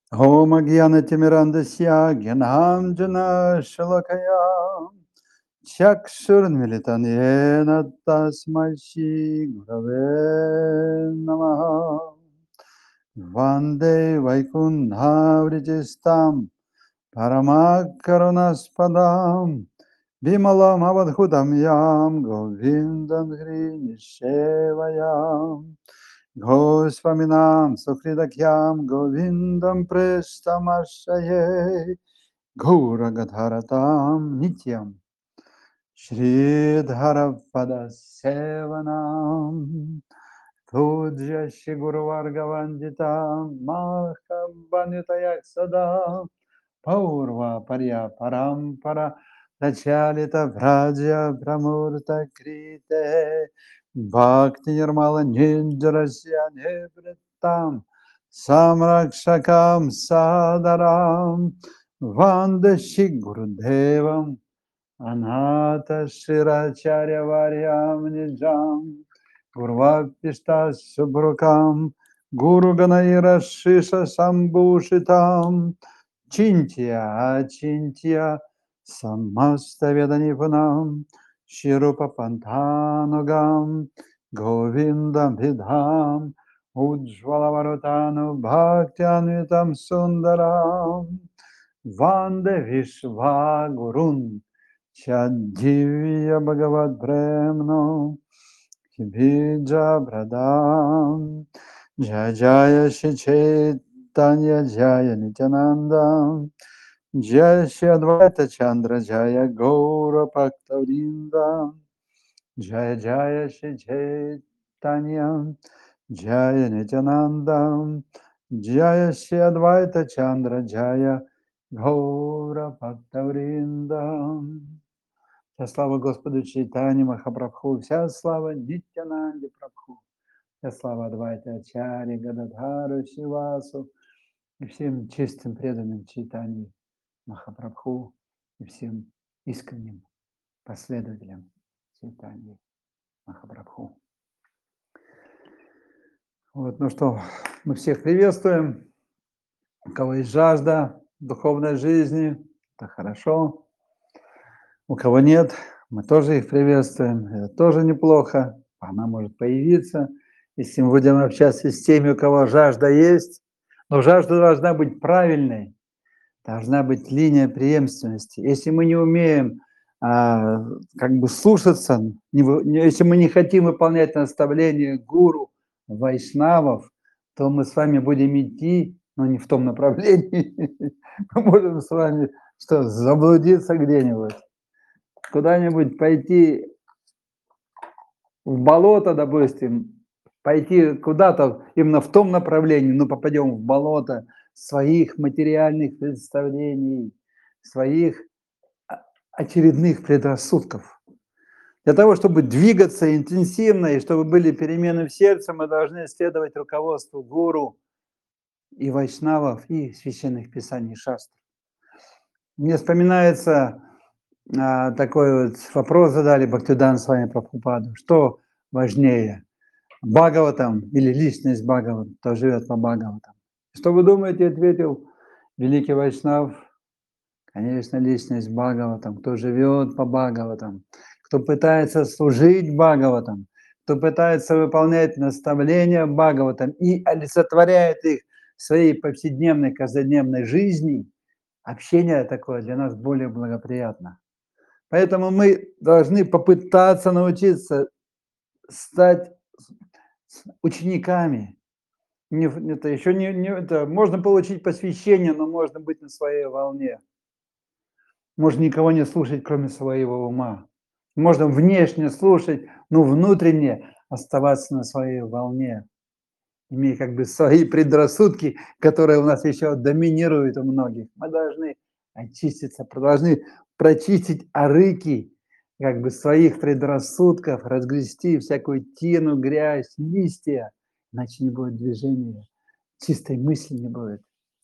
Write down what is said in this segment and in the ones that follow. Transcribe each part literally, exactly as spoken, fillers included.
Om Gyanatimirandasya Gyananjana Shalakaya Chakshurmilitan Yena Tasmai Shri Gurave Namaha Vande Vaikunhavrijistam Paramakkarunaspadam Vimalam Avadhutam Yam Govindam Hri Nishevayam Gosvaminam Sukridakyam Govindam Prestamashaye Gauragadharatam Nityam Shridharapada Sevanam Pujya Shiguru Vargavanditam Mahabhanitaya Sada Paurva Parya Parampara Dachalita Vraja Pramurta Krite Bhakti Nirmala Ninjarasya Nivritam Samrakshakam Sadaram Vande Shigurudevam Anata Shiracharya Varyam Nijam Gurvapishta Subrukam Guru Ganaira Shisha Sambhushitam Chintya Achintya Samasta Vedanipunam Shirupa Pantanugam Govindam Vidham Ujjvalavarutanu Bhaktyanitam Sundaram Vande Vishva Gurun Chadivya Bhagavad Brahmano Bija Bradam Jaya Jaya Shri Chaitanya Jaya Nityananda Jaya Shri Advaita Chandra Jaya Gaura Bhaktavrinda Jaya Jaya Shri Chaitanya Jaya Nityananda Jaya Shri Advaita Chandra Jaya Gaura Bhaktavrinda. Вся слава Господу Чайтани Махапрабху, вся слава Нитянанде Прабху, вся слава Адвайте Ачаре, Гададхару, Шивасу и всем чистым преданным Чайтани Махапрабху и всем искренним последователям Чайтани Махапрабху. Вот, ну что, мы всех приветствуем. У кого есть жажда духовной жизни, это хорошо. У кого нет, мы тоже их приветствуем. Это тоже неплохо. Она может появиться. Если мы будем общаться с теми, у кого жажда есть, но жажда должна быть правильной, должна быть линия преемственности. Если мы не умеем а, как бы слушаться, не, если мы не хотим выполнять наставления гуру, вайшнавов, то мы с вами будем идти, но не в том направлении. Мы можем с вами что, заблудиться где-нибудь, куда-нибудь пойти в болото, допустим, пойти куда-то именно в том направлении, но попадем в болото своих материальных представлений, своих очередных предрассудков. Для того, чтобы двигаться интенсивно и чтобы были перемены в сердце, мы должны следовать руководству гуру и вайшнавов, и священных писаний шастр. Мне вспоминается а, такой вот вопрос задали Бхактивиданта Свами Прабхупаду. Что важнее, Бхагаватам или личность Бхагаватам, кто живет по Бхагаватам? Что вы думаете, ответил великий вайшнав? Конечно, личность Бхагаватам, кто живет по Бхагаватам, кто пытается служить Бхагаватам, кто пытается выполнять наставления Бхагаватам и олицетворяет их в своей повседневной, каждодневной жизни, общение такое для нас более благоприятно. Поэтому мы должны попытаться научиться стать учениками. Не, это еще не, не это, можно получить посвящение, но можно быть на своей волне. Можно никого не слушать, кроме своего ума. Можно внешне слушать, но внутренне оставаться на своей волне, имея как бы свои предрассудки, которые у нас еще доминируют у многих. Мы должны очиститься, должны прочистить арыки как бы своих предрассудков, разгрести всякую тину, грязь, листья, иначе не будет движения, чистой мысли не будет.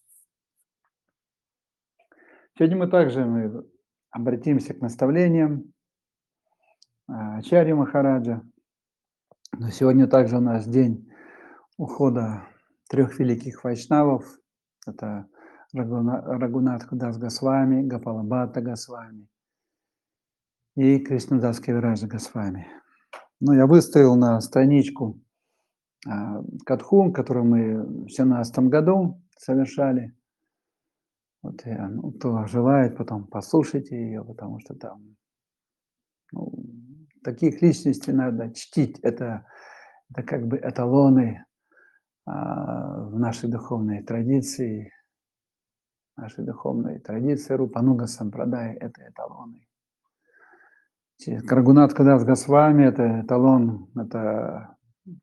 Сегодня мы также мы обратимся к наставлениям Ачарьи Махараджа. Но сегодня также у нас день ухода трех великих вайшнавов. Это Рагунат Дас Госвами, Гопала Бхатта Госвами и Кришнадас Кавираджа Госвами. Ну, я выставил на страничку а, катху, которую мы в две тысячи семнадцатом году совершали. Вот, я, ну, кто желает, потом послушайте ее, потому что там ну, таких личностей надо чтить. Это, это как бы эталоны а, в нашей духовной традиции. Нашей духовной традиции Рупануга Сампрадай – это эталоны. Рагунат Дас Госвами – это эталон, это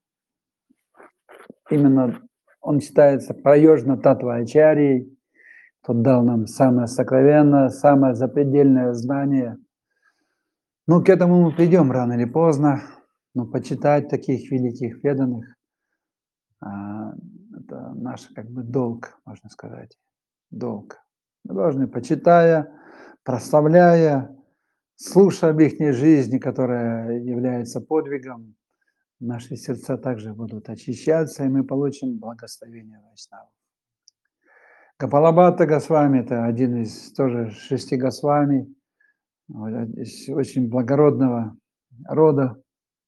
именно он считается Прайожна Татва Ачарьей, тот дал нам самое сокровенное, самое запредельное знание. Ну, к этому мы придем рано или поздно, но почитать таких великих преданных – это наш как бы долг, можно сказать, долг. Мы должны, почитая, прославляя, слушая об их жизни, которая является подвигом, наши сердца также будут очищаться, и мы получим благословение Вайшнавов. Гопала Бхатта Госвами – это один из тоже шести Госвами, из очень благородного рода.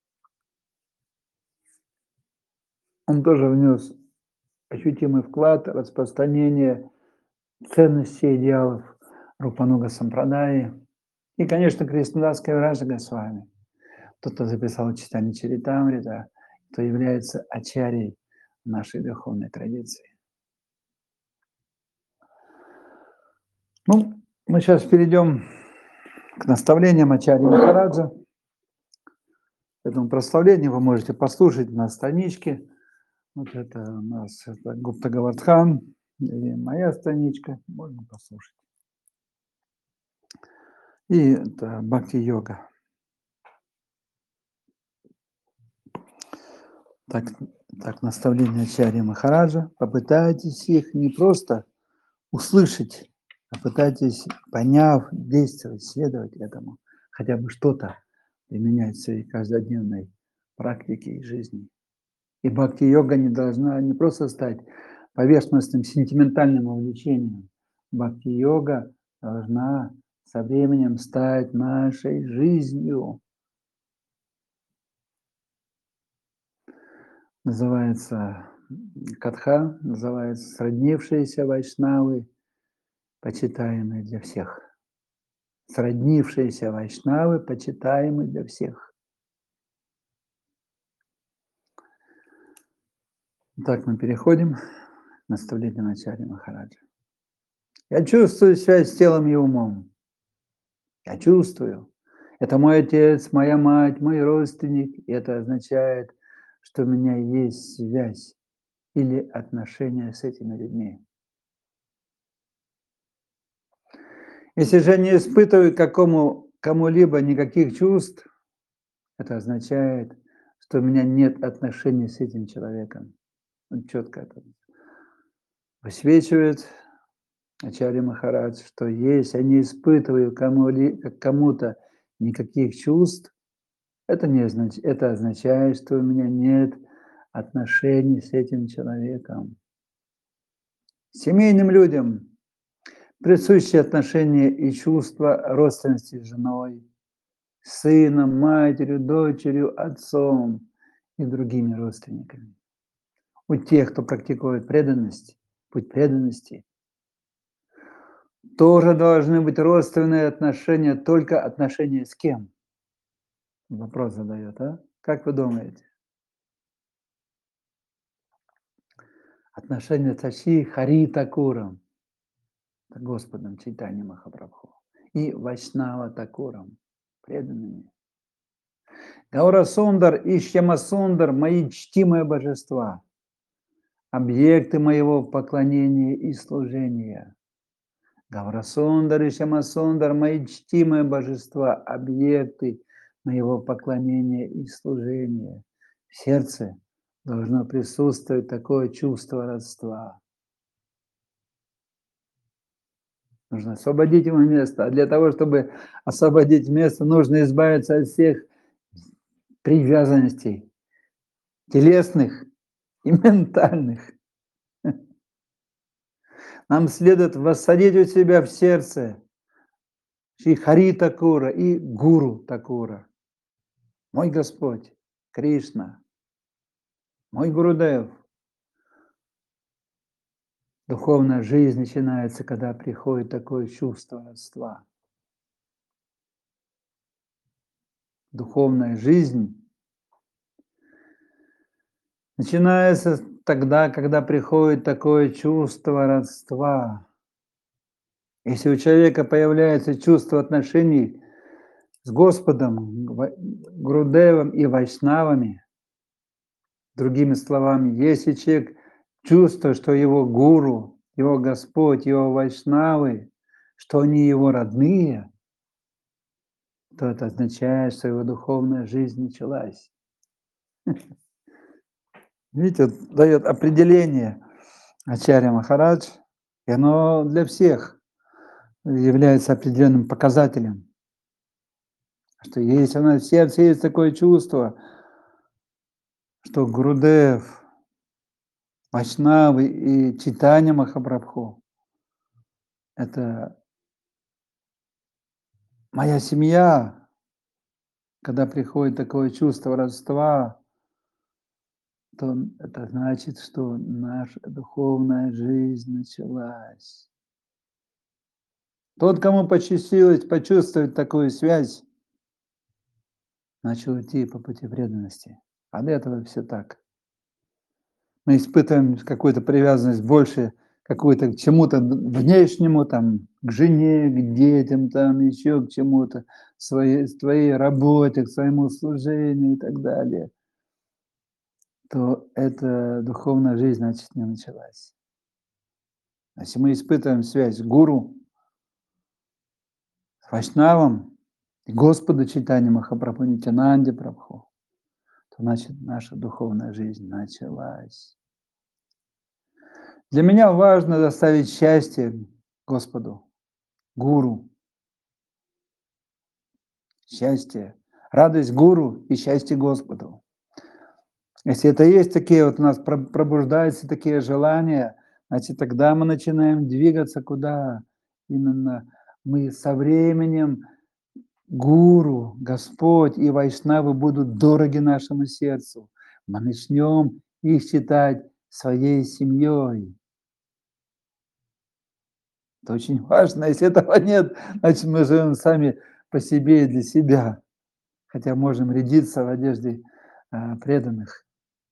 Он тоже внес ощутимый вклад в распространение ценностей и идеалов Рупануга Сампрадаи. И, конечно, Кришнадас Кавираджа Госвами. Тот, кто записал читание Чаритамрита, кто является ачарьей нашей духовной традиции. Ну, мы сейчас перейдем к наставлениям Ачарьи Махараджа. Этому прославлению вы можете послушать на страничке. Вот это у нас это Гупта Гавардхан, и моя страничка, можно послушать. И это Бхакти-йога. Так, так, наставление Ачарьи Махараджа. Попытайтесь их не просто услышать, а пытайтесь, поняв, действовать, следовать этому, хотя бы что-то применять в своей каждодневной практике и жизни. И бхакти-йога не должна не просто стать поверхностным сентиментальным увлечением. Бхакти-йога должна со временем стать нашей жизнью. Называется катха, называется сроднившиеся вайшнавы, почитаемые для всех. Сроднившиеся вайшнавы, почитаемые для всех. Так мы переходим к наставлению Ачарьи Махараджа. Я чувствую связь с телом и умом. Я чувствую. Это мой отец, моя мать, мой родственник. И это означает, что у меня есть связь или отношения с этими людьми. Если же не испытываю какому, кому-либо никаких чувств, это означает, что у меня нет отношений с этим человеком. Он четко это высвечивает Ачарья Махарадж, что если я не испытываю кому-ли, кому-то никаких чувств, это, не означ... это означает, что у меня нет отношений с этим человеком. Семейным людям присущи отношения и чувства родственности с женой, сыном, матерью, дочерью, отцом и другими родственниками. У тех, кто практикует преданность, путь преданности, тоже должны быть родственные отношения, только отношения с кем? Вопрос задает, а? Как вы думаете? Отношения Таши Хари Такуром, Господом Чайтанья Махапрабху, и Вайшнава Такуром, преданными. Гаура Сундар и Шьяма Сундар – мои чтимые божества, объекты моего поклонения и служения. Гаура Сундар и Шьяма Сундар – мои чтимые божества, объекты моего поклонения и служения. В сердце должно присутствовать такое чувство родства. Нужно освободить ему место. А для того, чтобы освободить место, нужно избавиться от всех привязанностей телесных и ментальных. Нам следует воссадить у себя в сердце Шри Хари Такура и Гуру Такура. Мой Господь, Кришна, мой Гурудев. Духовная жизнь начинается, когда приходит такое чувство родства. Духовная жизнь начинается тогда, когда приходит такое чувство родства. Если у человека появляется чувство отношений с Господом, Гурудевом и Вайшнавами, другими словами, если человек чувствует, что его гуру, его Господь, его Вайшнавы, что они его родные, то это означает, что его духовная жизнь началась. Видите, дает определение Ачарья Махарадж, и оно для всех является определенным показателем, что если у нас в сердце есть такое чувство, что Гурудев, Вайшнавы и Чайтанья Махапрабху – это моя семья, когда приходит такое чувство родства, то это значит, что наша духовная жизнь началась. Тот, кому посчастливилось почувствовать такую связь, начал идти по пути преданности. А до этого все так. Мы испытываем какую-то привязанность больше какую-то к чему-то внешнему, там, к жене, к детям, там, еще к чему-то, своей, своей работе, к своему служению и так далее, то эта духовная жизнь, значит, не началась. Если мы испытываем связь с гуру, с Вайшнавом, и Господу Чайтанья Махапрабху, Нитянанде Прабху, то значит наша духовная жизнь началась. Для меня важно доставить счастье Господу, Гуру. Счастье, радость Гуру и счастье Господу. Если это есть такие вот у нас пробуждаются такие желания, значит тогда мы начинаем двигаться куда? Именно мы со временем Гуру, Господь и Вайшнавы будут дороги нашему сердцу. Мы начнем их считать своей семьей. Это очень важно. Если этого нет, значит мы живем сами по себе и для себя. Хотя можем рядиться в одежде а, преданных.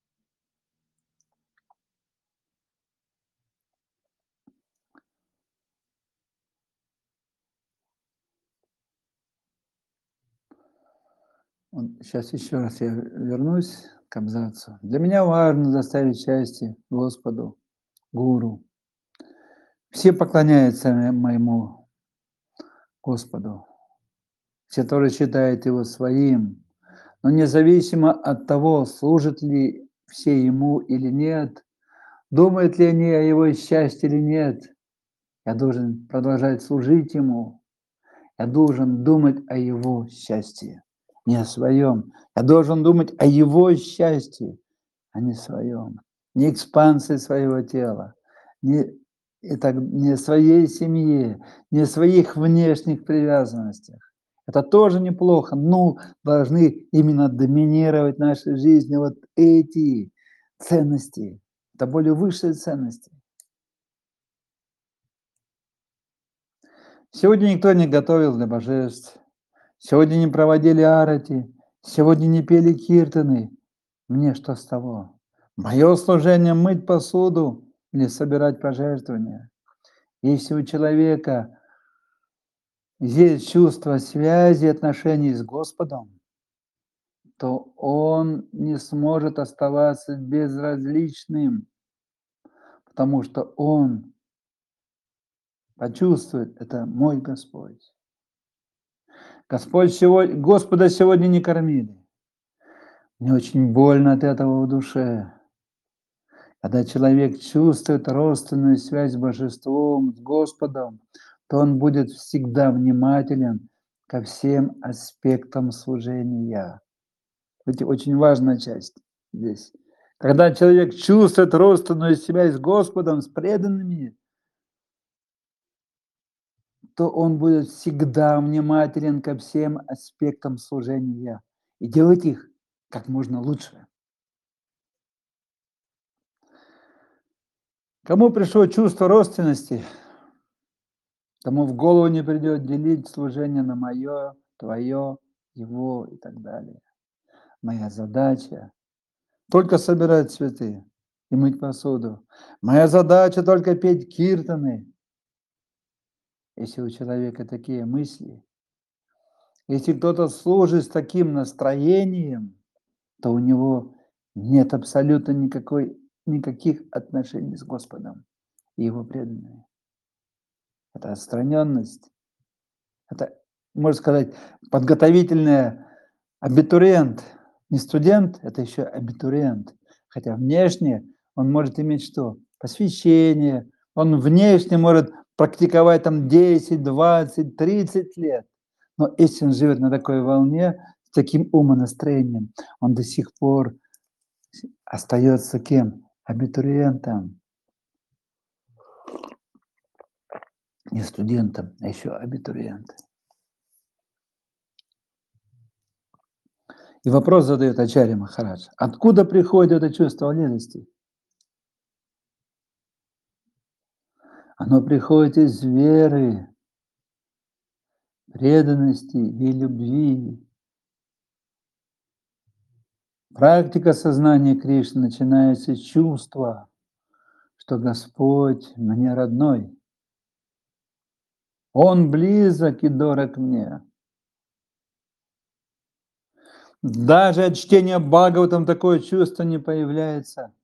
Вот сейчас еще раз я вернусь к абзацу. Для меня важно доставить счастье Господу, Гуру. Все поклоняются моему Господу. Все тоже считают его своим. Но независимо от того, служат ли все ему или нет, думают ли они о его счастье или нет, я должен продолжать служить ему. Я должен думать о его счастье, не о своем. Я должен думать о его счастье, а не своем. Не экспансии своего тела, не, это, не о своей семье, не о своих внешних привязанностях. Это тоже неплохо, но должны именно доминировать в нашей жизни вот эти ценности. Это более высшие ценности. Сегодня никто не готовил для божеств. Сегодня не проводили арати. Сегодня не пели киртаны. Мне что с того? Мое служение мыть посуду или собирать пожертвования. Если у человека есть чувство связи, отношений с Господом, то он не сможет оставаться безразличным, потому что он почувствует, это мой Господь. Господь сегодня, Господа сегодня не кормили. Мне очень больно от этого в душе. Когда человек чувствует родственную связь с Божеством, с Господом, то он будет всегда внимателен ко всем аспектам служения. Это очень важная часть здесь. Когда человек чувствует родственную связь с Господом, с преданными, то он будет всегда внимателен ко всем аспектам служения и делать их как можно лучше. Кому пришло чувство родственности, тому в голову не придет делить служение на мое, твое, его и так далее. Моя задача только собирать цветы и мыть посуду. Моя задача только петь киртаны. Если у человека такие мысли, если кто-то служит с таким настроением, то у него нет абсолютно никакой, никаких отношений с Господом и Его преданными. Это отстраненность, это, можно сказать, подготовительная абитуриент. Не студент, это еще абитуриент. Хотя внешне он может иметь что? Посвящение. Он внешне может практиковать там десять, двадцать, тридцать лет. Но если он живет на такой волне, с таким умонастроением, он до сих пор остается кем? Абитуриентом. Не студентом, а еще абитуриентом. И вопрос задает Ачарья Махарадж. Откуда приходит это чувство лености? Оно приходит из веры, преданности и любви. Практика сознания Кришны начинается с чувства, что Господь мне родной. Он близок и дорог мне. Даже от чтения Бхагаватам такое чувство не появляется.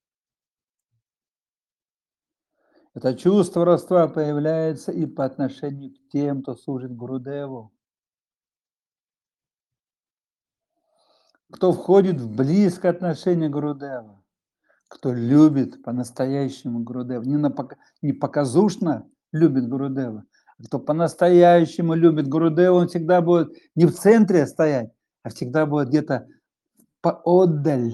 Это чувство родства появляется и по отношению к тем, кто служит Гурудеву. Кто входит в близкое отношение к Гурудеву, кто любит по-настоящему Гурудеву, не, на, не показушно любит Гурудева, а кто по-настоящему любит Гурудеву, он всегда будет не в центре стоять, а всегда будет где-то поотдаль.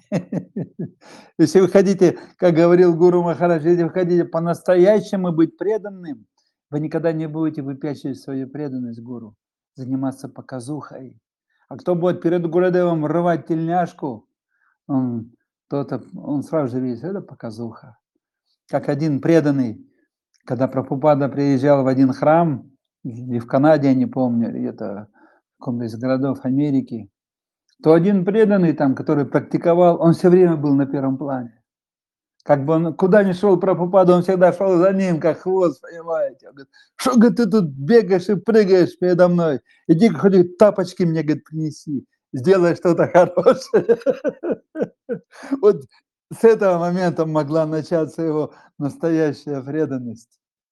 Если вы хотите, как говорил Гуру Махарадж, если вы хотите по-настоящему быть преданным, вы никогда не будете выпячивать свою преданность Гуру, заниматься показухой. А кто будет перед Гурудевом рвать тельняшку, он, тот, он сразу же видит, это показуха. Как один преданный, когда Прабхупада приезжал в один храм, или в Канаде, я не помню, или где-то в каком-то из городов Америки, то один преданный там, который практиковал, он все время был на первом плане. Как бы он куда ни шел Прабхупада, он всегда шел за ним, как хвост, понимаете. Он говорит, что, говорит, ты тут бегаешь и прыгаешь передо мной? Иди, хоть тапочки мне, говорит, принеси, сделай что-то хорошее. Вот с этого момента могла начаться его настоящая преданность.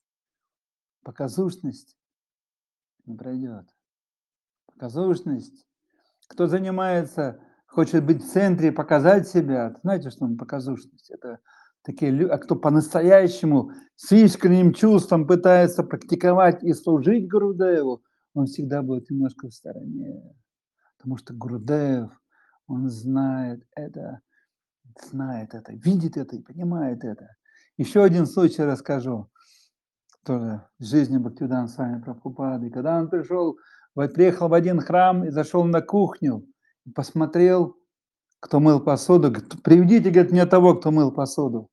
Показушность не пройдет. Показушность. Кто занимается, хочет быть в центре, показать себя, знаете, что он показушность? Это такие люди, а кто по-настоящему с искренним чувством пытается практиковать и служить Гурудеву, он всегда будет немножко в стороне. Потому что Гурудев, он знает это, знает это, видит это и понимает это. Еще один случай расскажу. Тоже в жизни Бхактивиданта Свами Прабхупады. Когда он пришел, вот приехал в один храм и зашел на кухню, и посмотрел, кто мыл посуду, говорит, приведите, говорит, мне того, кто мыл посуду.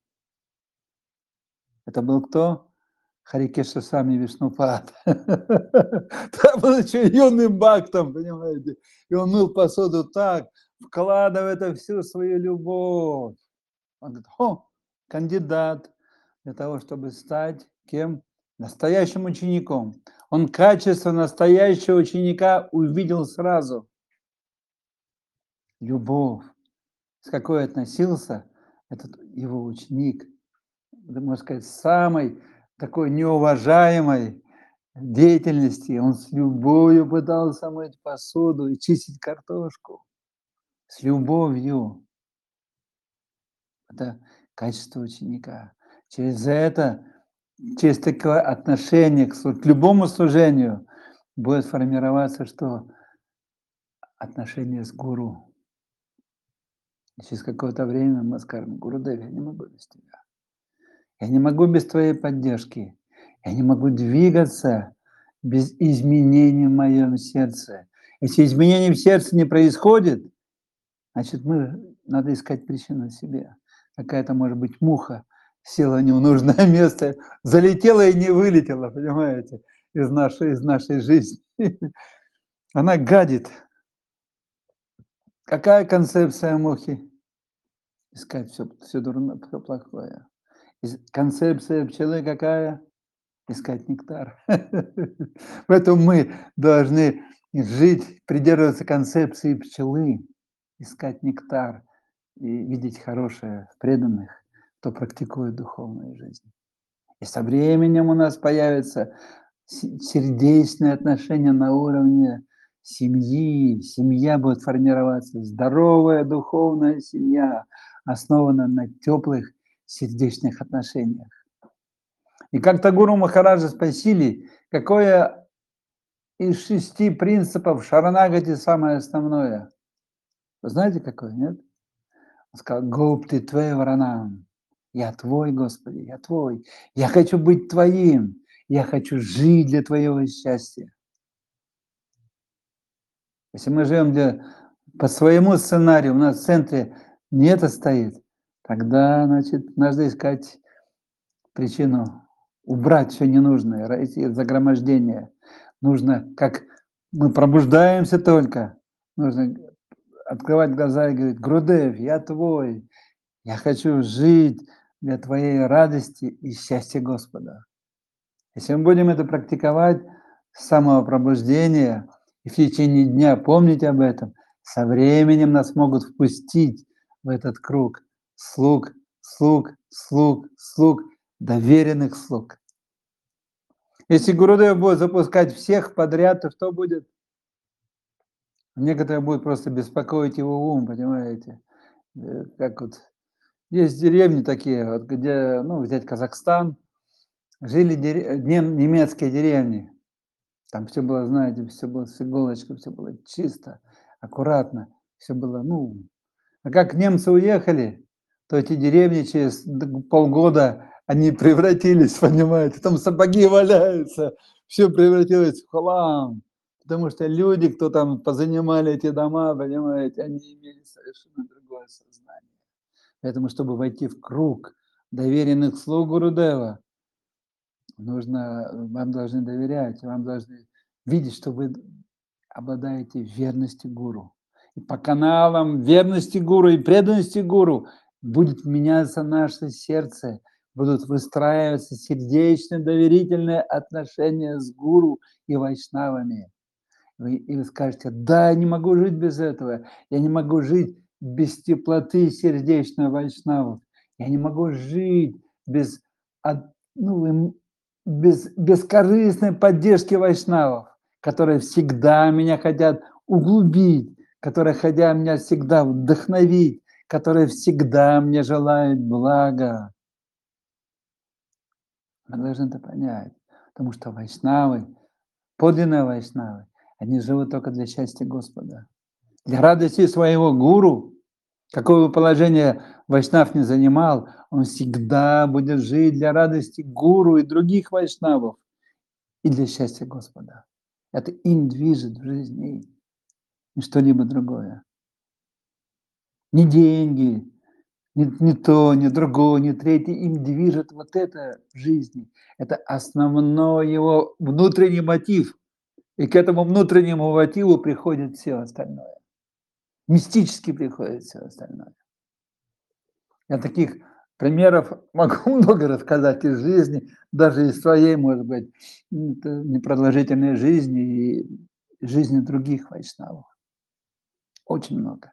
Это был кто? Харикеша Сами Вишнупад. Там был еще юным бхактом, понимаете. И он мыл посуду так, вкладывая это всю свою любовь. Он говорит, о, кандидат для того, чтобы стать кем? Настоящим учеником. Он качество настоящего ученика увидел сразу. Любовь. С какой относился этот его ученик, можно сказать, самой такой неуважаемой деятельности. Он с любовью пытался мыть посуду и чистить картошку. С любовью. Это качество ученика. Через это, через такое отношение к, к любому служению будет формироваться что? Отношение с гуру. И через какое-то время мы скажем, Гурудев, я не могу без тебя. Я не могу без твоей поддержки. Я не могу двигаться без изменений в моем сердце. Если изменений в сердце не происходит, значит, мы надо искать причину в себе. Какая-то, может быть, муха села не в нужное место, залетела и не вылетела, понимаете, из нашей, из нашей жизни. Она гадит. Какая концепция мухи? Искать все, все дурное, все плохое. Из- Концепция пчелы какая? Искать нектар. Поэтому мы должны жить, придерживаться концепции пчелы, искать нектар и видеть хорошее в преданных, кто практикует духовную жизнь. И со временем у нас появится се- сердечные отношения на уровне семьи. Семья будет формироваться, здоровая духовная семья, основана на теплых сердечных отношениях. И как-то Гуру Махараджа спросили, какое из шести принципов Шаранагати самое основное. Вы знаете, какое, нет? Он сказал, Гопти Твей Варанам. Я твой, Господи, я твой. Я хочу быть твоим. Я хочу жить для твоего счастья. Если мы живем для, по своему сценарию, у нас в центре не это стоит, тогда, значит, надо искать причину, убрать все ненужное, эти загромождения. Нужно, как мы пробуждаемся только, нужно открывать глаза и говорить, Гурудев, я твой, я хочу жить для твоей радости и счастья Господа. Если мы будем это практиковать с самого пробуждения и в течение дня помнить об этом, со временем нас могут впустить в этот круг слуг, слуг, слуг, слуг, доверенных слуг. Если Гурудев будет запускать всех подряд, то что будет? Некоторые будут просто беспокоить его ум, понимаете? Э, Как вот есть деревни такие, вот, где, ну, взять Казахстан, жили дере- нем- немецкие деревни. Там все было, знаете, все было с иголочки, все было чисто, аккуратно, все было, ну, а как немцы уехали, то эти деревни через д- полгода они превратились, понимаете, там сапоги валяются, все превратилось в хлам, потому что люди, кто там позанимали эти дома, понимаете, они имели совершенно другое сознание. Поэтому, чтобы войти в круг доверенных слуг Гурудева, нужно, вам должны доверять, вам должны видеть, что вы обладаете верностью гуру. И по каналам верности гуру и преданности гуру будет меняться наше сердце, будут выстраиваться сердечные, доверительные отношения с гуру и вайшнавами. Вы, и вы скажете, да, я не могу жить без этого, я не могу жить без теплоты сердечной вайшнавов, я не могу жить без, от- ну, эм, без бескорыстной поддержки вайшнавов, которые всегда меня хотят углубить, которые хотят меня всегда вдохновить, которые всегда мне желают блага. Мы должны это понять, потому что вайшнавы, подлинные вайшнавы, они живут только для счастья Господа. Для радости своего гуру, какое бы положение вайшнав не занимал, он всегда будет жить для радости гуру и других вайшнавов и для счастья Господа. Это им движет в жизни, не что-либо другое. Ни деньги, ни, ни то, ни другое, ни третье. Им движет вот это в жизни. Это основной его внутренний мотив. И к этому внутреннему мотиву приходит все остальное. Мистически приходит все остальное. Я таких примеров могу много рассказать из жизни, даже из своей, может быть, непродолжительной жизни и жизни других вайшнавов. Очень много.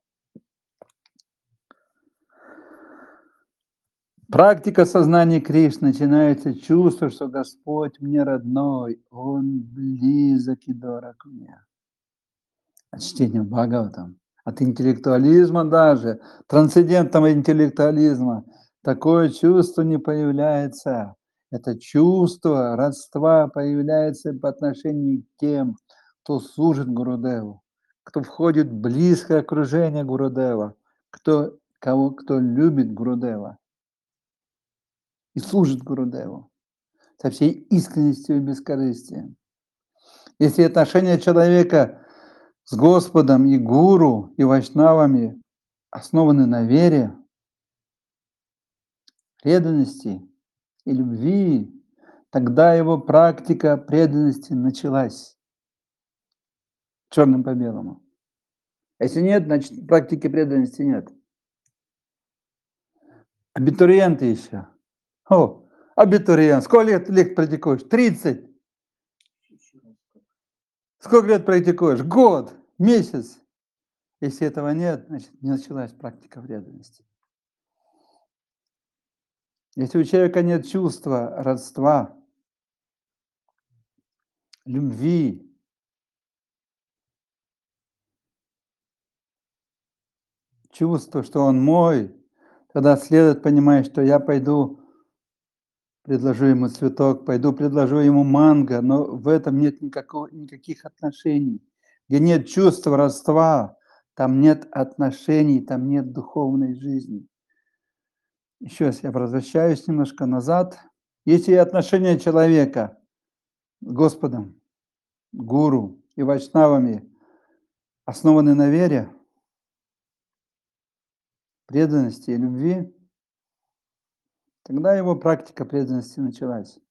Практика сознания Кришны начинается чувство, что Господь мне родной, Он близок и дорог мне. От чтения Бхагаватам, от интеллектуализма даже, трансцендентного интеллектуализма, такое чувство не появляется. Это чувство родства появляется по отношению к тем, кто служит Гурудеву, кто входит в близкое окружение Гурудева, кто, кого, кто любит Гурудева и служит Гурудеву со всей искренностью и бескорыстием. Если отношения человека с Господом и гуру, и вайшнавами основаны на вере, преданности и любви, тогда его практика преданности началась. Черным по белому. Если нет, значит практики преданности нет. Абитуриенты еще. О, абитуриент. Сколько лет, лет практикуешь? тридцать. Сколько лет практикуешь? Год, месяц. Если этого нет, значит не началась практика преданности. Если у человека нет чувства родства, любви, чувства, что он мой, тогда следует понимать, что я пойду, предложу ему цветок, пойду, предложу ему манго, но в этом нет никакого, никаких отношений. Где нет чувства родства, там нет отношений, там нет духовной жизни. Еще раз я возвращаюсь немножко назад. Если отношения человека с Господом, гуру и вайшнавами основаны на вере, преданности и любви, тогда его практика преданности началась.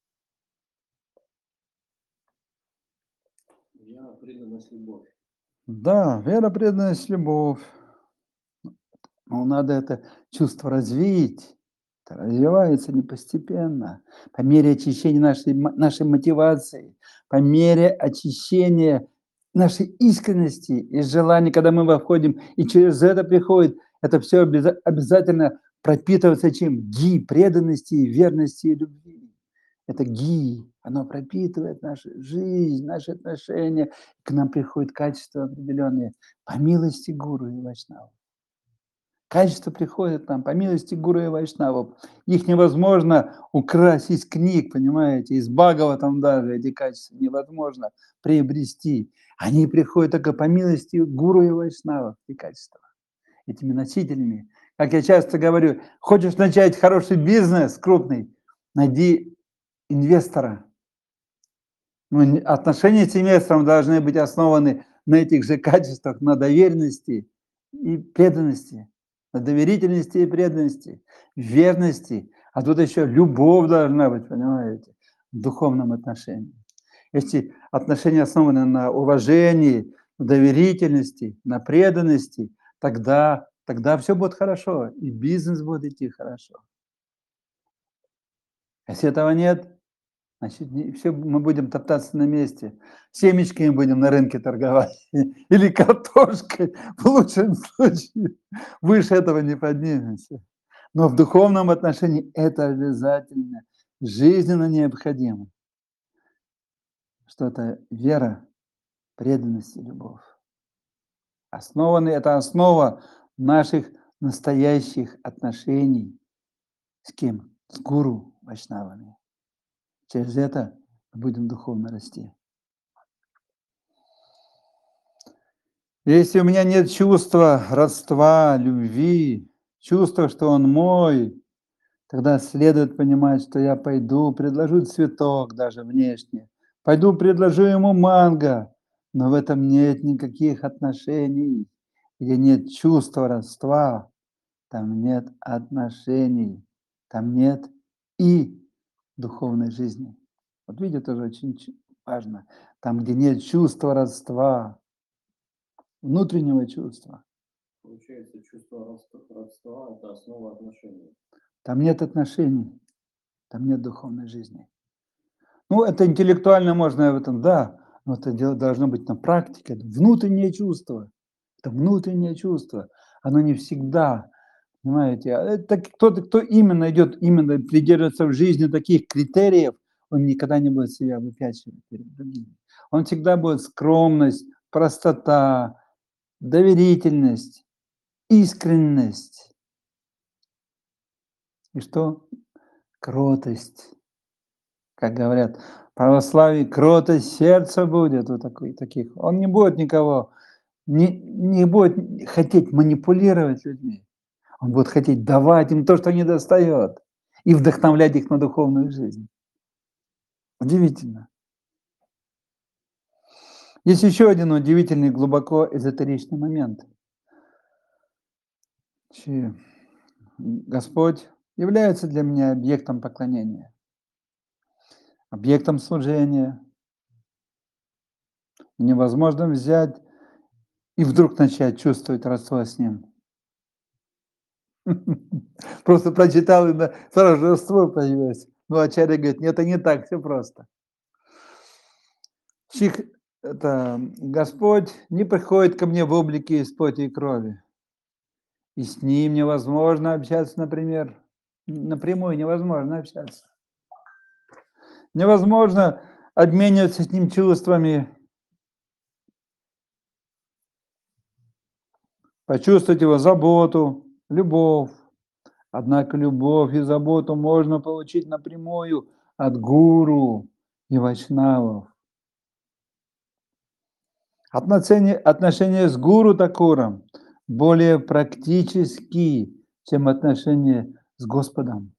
Вера, преданность, любовь. Да, вера, преданность, любовь. Но надо это чувство развить. Это развивается не постепенно. По мере очищения нашей, нашей мотивации, по мере очищения нашей искренности и желания, когда мы выходим, и через это приходит, это все обязательно пропитывается чем? Ги, преданности, верности и любви. Это ги, оно пропитывает нашу жизнь, наши отношения, к нам приходят качества определенные по милости гуру и вайшнавов. Качества приходят нам по милости гуру и вайшнавов. Их невозможно украсть из книг, понимаете, из Бхагаватам даже эти качества невозможно приобрести. Они приходят только по милости гуру и вайшнавов, эти качества, этими носителями. Как я часто говорю, хочешь начать хороший бизнес крупный, найди инвестора. Ну, отношения с инвестором должны быть основаны на этих же качествах, на доверенности и преданности, на доверительности и преданности, верности. А тут еще любовь должна быть, понимаете, в духовном отношении. Если отношения основаны на уважении, на доверительности, на преданности, тогда, тогда все будет хорошо, и бизнес будет идти хорошо. Если этого нет, значит, все мы будем топтаться на месте, семечками будем на рынке торговать или картошкой, в лучшем случае. Выше этого не поднимемся. Но в духовном отношении это обязательно, жизненно необходимо. Что это вера, преданность и любовь. Основаны, это основа наших настоящих отношений с кем? С гуру, вайшнавами. Через это мы будем духовно расти. Если у меня нет чувства родства, любви, чувства, что он мой, тогда следует понимать, что я пойду, предложу цветок даже внешне, пойду, предложу ему манго, но в этом нет никаких отношений, где нет чувства родства, там нет отношений, там нет и духовной жизни. Вот видите, тоже очень важно. Там, где нет чувства родства, внутреннего чувства. Получается, чувство родства – это основа отношений. Там нет отношений, там нет духовной жизни. Ну, это интеллектуально можно в этом, да, но это дело должно быть на практике. Это внутреннее чувство. Это внутреннее чувство. Оно не всегда, понимаете, это кто-то, кто именно идет, именно придерживается в жизни таких критериев, он никогда не будет себя выпячивать перед другими. Он всегда будет скромность, простота, доверительность, искренность. И что? Кротость. Как говорят, в православии кротость сердца будет у такой, таких. Он не будет никого, не, не будет хотеть манипулировать людьми. Он будет хотеть давать им то, что не достает, и вдохновлять их на духовную жизнь. Удивительно. Есть еще один удивительный, глубоко эзотеричный момент. Чи Господь является для меня объектом поклонения, объектом служения. Невозможно взять и вдруг начать чувствовать родство с Ним. Просто прочитал, и на сразу же родство появилось. Ну, Ачарья говорит: "Нет, это не так все просто". Чих это Господь не приходит ко мне в облике из плоти и крови. И с Ним невозможно общаться, например, напрямую невозможно общаться. Невозможно обмениваться с Ним чувствами. Почувствовать Его заботу, любовь. Однако любовь и заботу можно получить напрямую от гуру и вайшнавов. Отношения отношения с гуру Такуром более практически, чем отношения с Господом.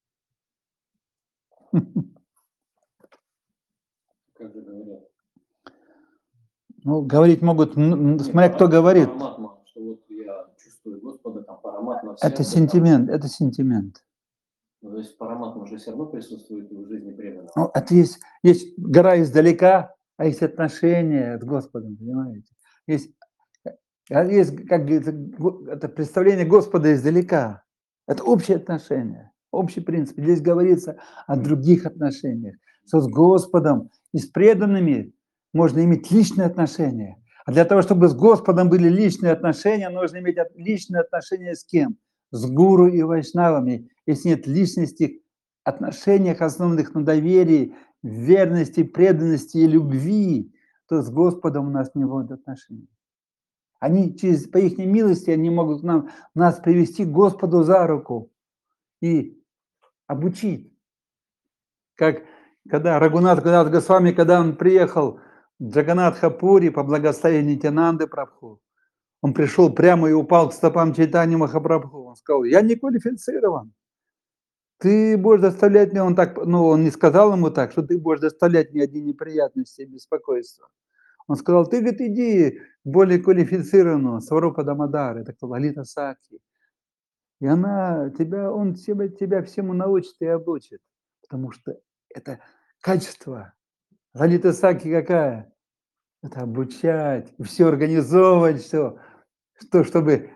Как же говорят. Ну, говорить могут, м, м, Не, смотря кто пара- говорит. параматма, что вот я чувствую Господа, там параматма в Это сердце, там, сентимент, это сентимент. ну, то есть параматма же все равно присутствует в жизни преданного. Ну, это есть, есть гора издалека, а есть отношения с Господом, понимаете? Есть, а есть, как говорится, го- это представление Господа издалека. Это общее отношение, общий принцип. Здесь говорится о других отношениях. Что с Господом и с преданными можно иметь личные отношения. А для того, чтобы с Господом были личные отношения, нужно иметь от- личные отношения с кем? С гуру и вайшнавами. Если нет личности, отношениях, основанных на доверии, верности, преданности и любви, то с Господом у нас не будет отношений. Они через, по их милости, они могут нам, нас привести к Господу за руку и обучить. Как когда Рагунат Ганат Госвами, когда он приехал в Джаганатха-Пури по благословению Нитянанды Прабху, он пришел прямо и упал к стопам Чайтани Махапрабху. Он сказал: "Я не квалифицирован. Ты будешь доставлять мне", он так, ну, он не сказал ему так, что ты будешь доставлять мне одни неприятности и беспокойства. Он сказал: "Ты, говорит, иди к более квалифицированному, Сварупа Дамодара", это кто, Лалита Сакхи. И она тебя, он тебя, тебя всему научит и обучит, потому что это качество. Лалита Сакхи какая? Это обучать, все организовывать, все, что, чтобы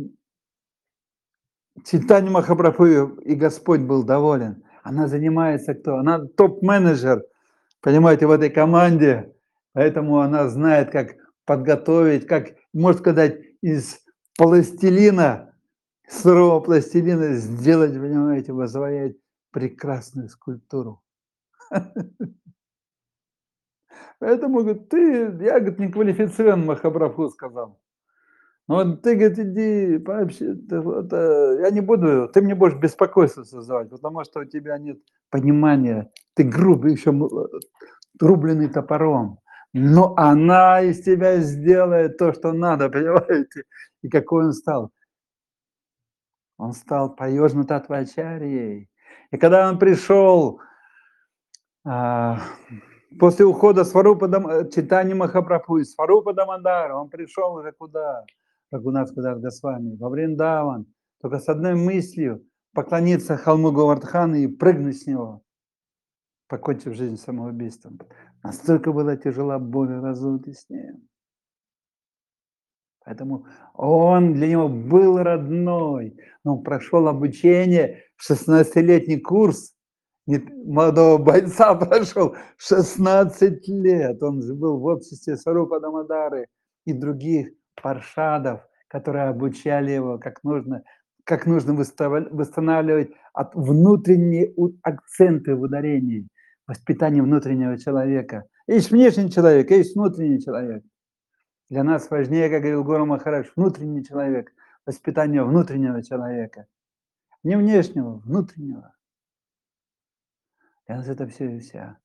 Чайтанья Махапрабху и Господь был доволен. Она занимается кто? Она топ-менеджер, понимаете, в этой команде, поэтому она знает, как подготовить, как, можно сказать, из пластилина, сырого пластилина сделать, понимаете, возваять прекрасную скульптуру. Поэтому, говорит, ты, я, говорит, не квалифицирован, Махапрабху сказал. Ну вот ты, говорит, иди пообще, ты вот, э, я не буду, ты мне будешь беспокойство создавать, потому что у тебя нет понимания, ты грубый еще, рубленый топором. Но она из тебя сделает то, что надо, понимаете? И какой он стал? Он стал Паёжна Татвачарьей. И когда он пришел а, после ухода Сварупа Дам... Чайтаньи Махапрабху и Сварупа Дамодара, он пришел уже куда? Рагунат Кудар Госвами, во Вриндаван, только с одной мыслью поклониться холму Говардхана и прыгнуть с него, покончив жизнь самоубийством. Настолько была тяжела боль разлуки с ним. Поэтому он для него был родной. Но он прошел обучение, шестнадцатилетний курс, молодого бойца прошел шестнадцать лет. Он же был в обществе Сварупа Дамодары и других паршадов, которые обучали его, как нужно, как нужно восстанавливать от внутренние акценты в ударении, воспитание внутреннего человека. Есть внешний человек, есть внутренний человек. Для нас важнее, как говорил Гуру Махарадж, внутренний человек, воспитание внутреннего человека. Не внешнего, внутреннего. Для нас это все и вся.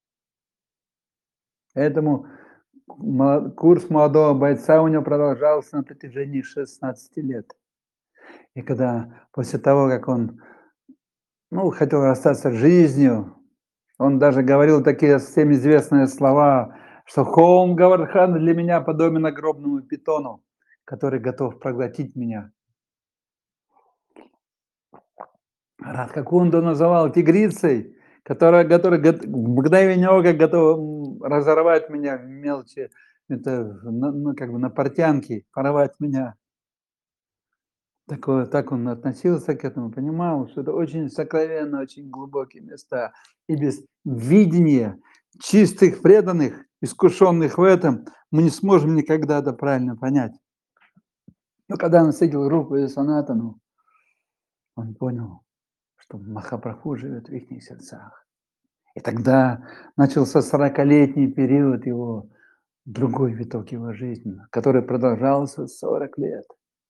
Поэтому курс молодого бойца у него продолжался на протяжении шестнадцати лет. И когда после того, как он, ну, хотел расстаться с жизнью, он даже говорил такие всем известные слова, что Холм Гавардхан для меня подобен огромному питону, который готов проглотить меня. Радхакунду называл тигрицей, которая которая гот в мгновение ока готова, м, разорвать меня в мелочи, это, на ну, как бы на портянки, порвать меня. Такое так он относился к этому, понимал, что это очень сокровенные, очень глубокие места. И без видения чистых преданных, искушенных в этом, мы не сможем никогда это правильно понять. Но когда он встретил руку и Санатану, он понял, что Махапрабху живет в ихних сердцах. И тогда начался сорокалетний период его, другой виток его жизни, который продолжался сорок лет.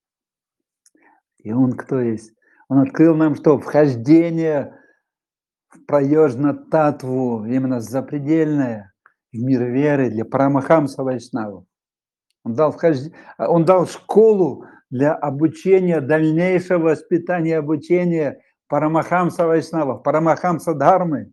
И он кто есть? Он открыл нам что? Вхождение в Праёжна-таттву, именно запредельное, в мир веры для Парамахамса Вайшнавов. Он дал, вхож... он дал школу для обучения, дальнейшего воспитания и обучения Парамахамса Вайшнавов, Парамахамса Дхармы.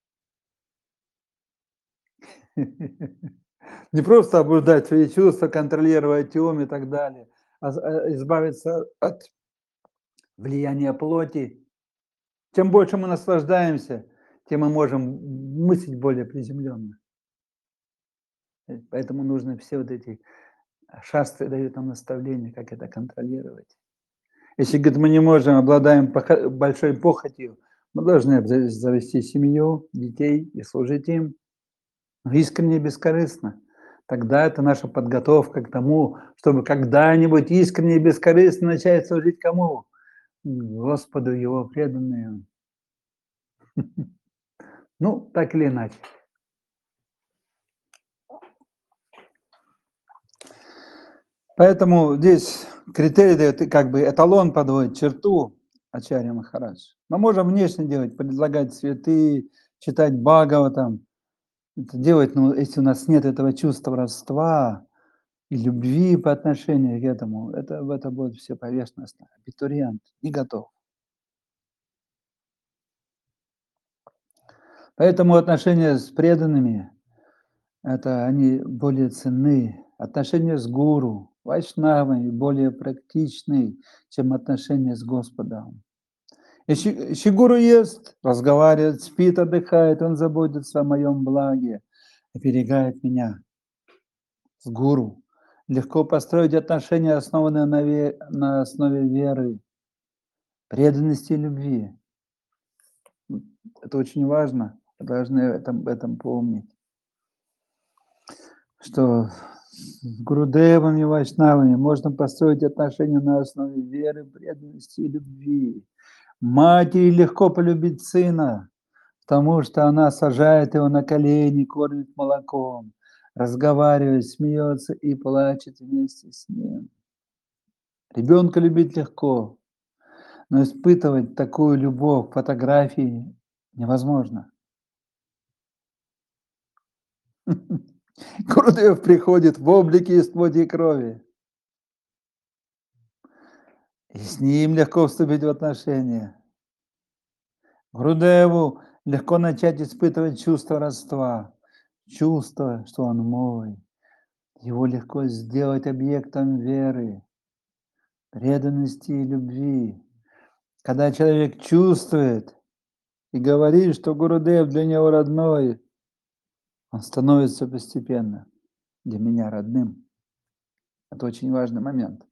Не просто обуздать свои чувства, контролировать ум и так далее, а избавиться от влияния плоти. Чем больше мы наслаждаемся, тем мы можем мыслить более приземленно. Поэтому нужно все вот эти шастры дают нам наставления, как это контролировать. Если, говорит, мы не можем, обладаем большой похотью, мы должны завести семью, детей и служить им искренне и бескорыстно. Тогда это наша подготовка к тому, чтобы когда-нибудь искренне и бескорыстно начать служить кому? Господу, Его преданные. Ну, так или иначе. Поэтому здесь критерий дает, как бы эталон подводит, черту Ачарья Махарадж. Мы можем внешне делать, предлагать цветы, читать Бхагаватам, это делать, но если у нас нет этого чувства родства и любви по отношению к этому, это, это будет все поверхностно. Абитуриент не готов. Поэтому отношения с преданными, это они более ценны. Отношения с гуру, вайшнавами более практичны, чем отношения с Господом. Если, если гуру ест, разговаривает, спит, отдыхает, он заботится о моем благе, оберегает меня. С гуру легко построить отношения, основанные на, ве... на основе веры, преданности и любви. Это очень важно. Вы должны об этом помнить. Что с гурудевами, вайшнавами можно построить отношения на основе веры, преданности и любви. Матери легко полюбить сына, потому что она сажает его на колени, кормит молоком, разговаривает, смеется и плачет вместе с ним. Ребенка любить легко, но испытывать такую любовь фотографии невозможно. Гурудев приходит в облике из плоти и крови. И с ним легко вступить в отношения. Гурудеву легко начать испытывать чувство родства, чувство, что он мой. Его легко сделать объектом веры, преданности и любви. Когда человек чувствует и говорит, что Гурудев для него родной, он становится постепенно для меня родным. Это очень важный момент.